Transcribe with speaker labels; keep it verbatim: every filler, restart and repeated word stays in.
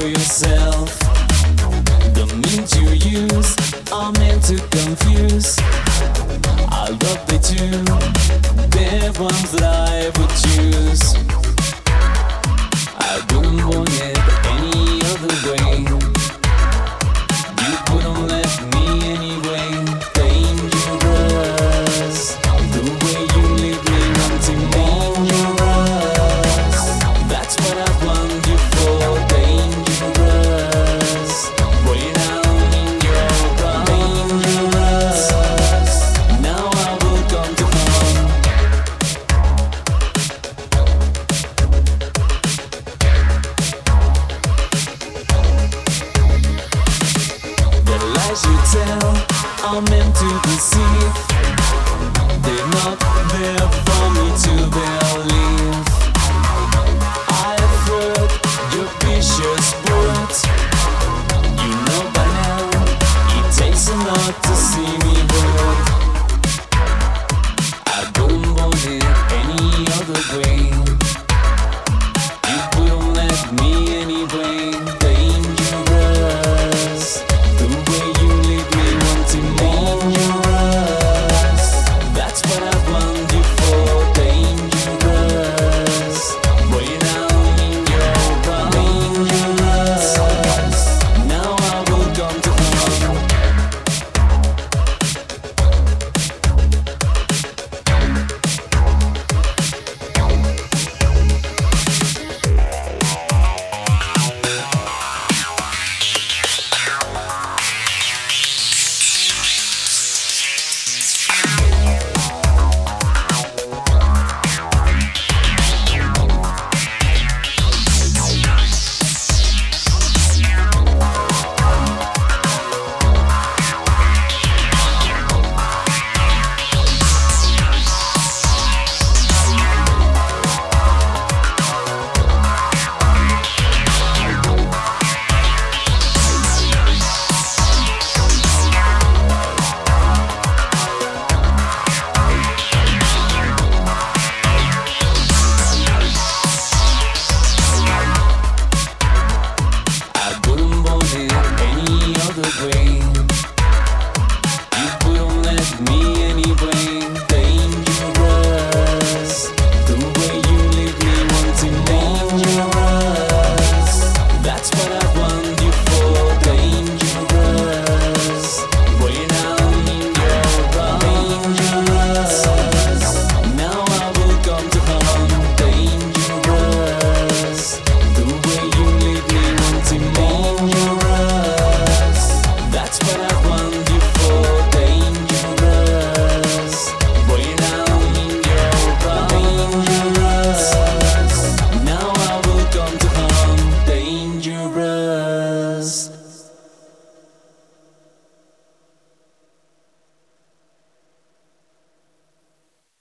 Speaker 1: yourself. The means you use are meant to confuse. I love they do, they're ones that I would choose. I wouldn't want it any other way. You wouldn't let me anyway. Dangerous, the way you leave me wanting dangerous. That's what I want you for. Dangerous, way down in your blood. Dangerous, now I will come to harm. The lies you tell are meant to deceive. They're not there for me to believe. I've heard your vicious words. You know by now it takes a lot to see